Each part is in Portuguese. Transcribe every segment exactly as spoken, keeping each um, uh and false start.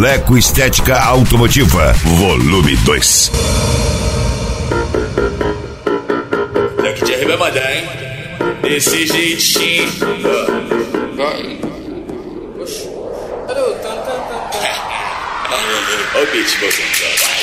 Leco Estética Automotiva, volume dois. Leco de R vai mandar, hein? Desse jeitinho. Vai. Oxi. Olha o tan, tan, tan, tan. Olha o beat, meu senhor.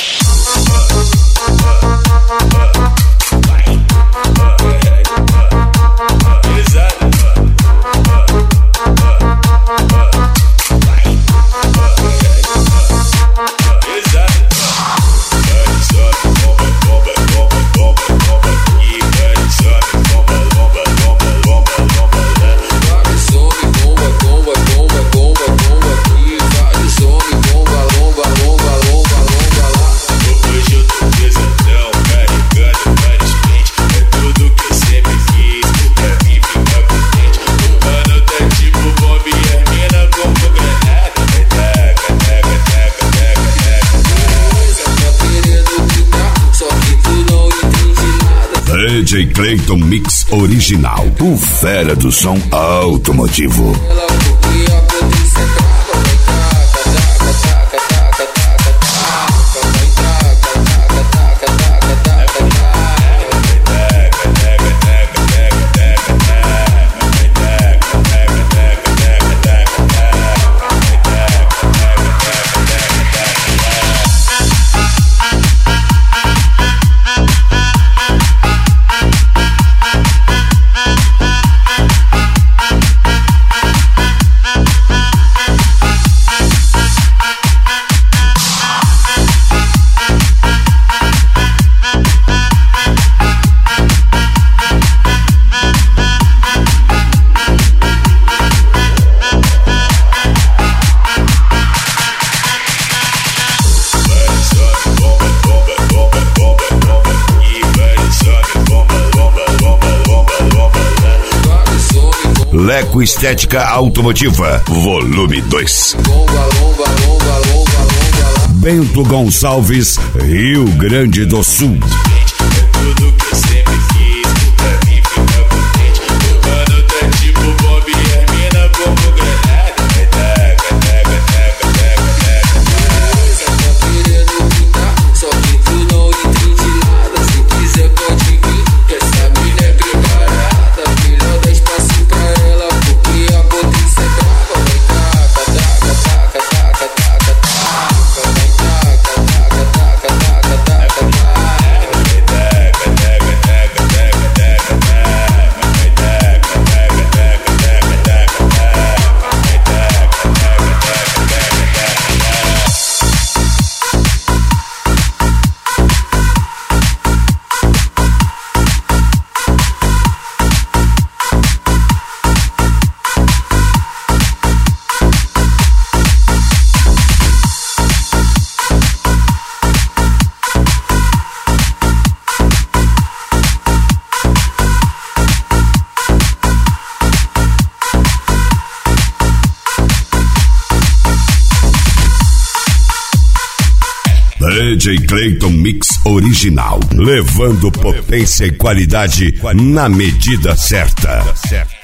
D J Clayton Mix Original, o fera do som automotivo. Leco Estética Automotiva, volume dois. Bento Gonçalves, Rio Grande do Sul. D J Clayton Mix Original, levando potência e qualidade na medida certa.